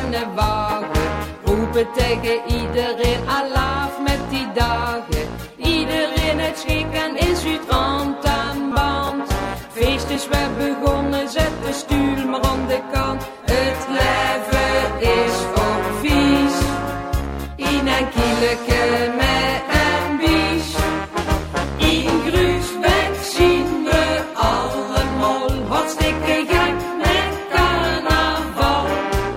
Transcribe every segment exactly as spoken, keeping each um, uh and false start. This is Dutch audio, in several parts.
wagen. Roepen tegen iedereen, alaaf met die dagen. Iedereen het schik en is uit rand aan band. Feest is weer begonnen, zet de stuur maar aan de kant. Het leven is ook vies, in een kieleke met een bies. In Gruusbeek zien we allemaal hartstikke gek met carnaval.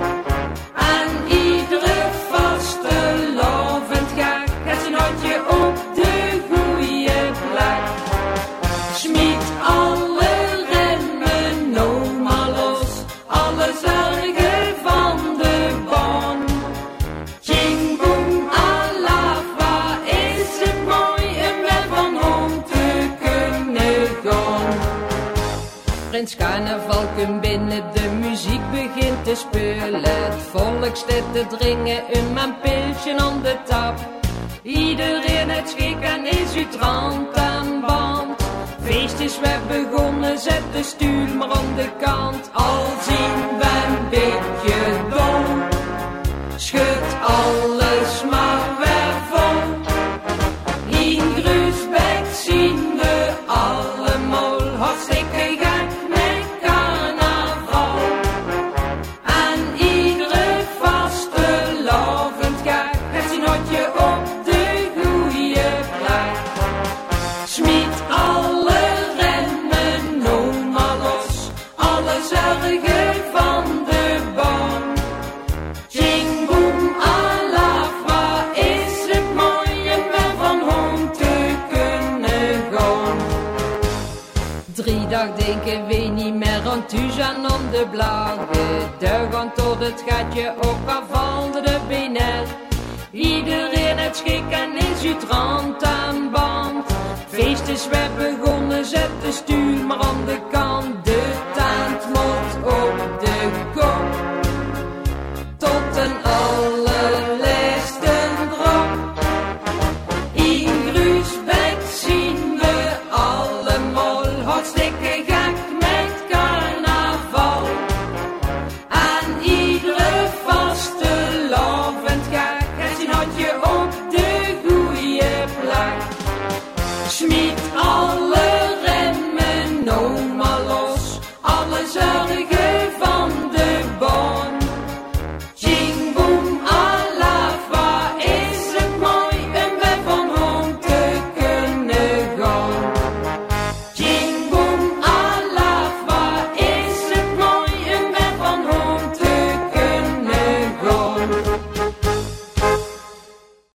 En iedere vaste lovend gek het zijn hotje op de goeie plek. Smiet alle remmen nou maar los, alle zorgen van de baan. Tjing boem alaf, waar is het mooi en wel van home te kunnen gaan. Prins Carnaval komt binnen, de muziek begint te spelen. Het volk staat te dringen, een mijn pilsje aan de tap. Iedereen het schik en is uit rand aan band. Feest is weer begonnen, zet de stuur maar aan de kant. Al zien we een beetje dom, schud alles maar weer vol. In Gruusbeek zien we allemaal hartstikke gek met carnaval. En iedere vaste lovend gek heeft zijn hotje op de goeie plek. Smiet alle remmen nou maar los, alle zorgen van de baan. Tjing boem alaf, waar is het mooi en wel van home te kunnen gaan. Drie dag denken we niet meer aan thuis en aan de blagen. De gaan tot het gatje, ook al valde de benen. Iedereen het schik en is uit rand aan band. Feest is weer begonnen, zet de stuur maar aan de kant.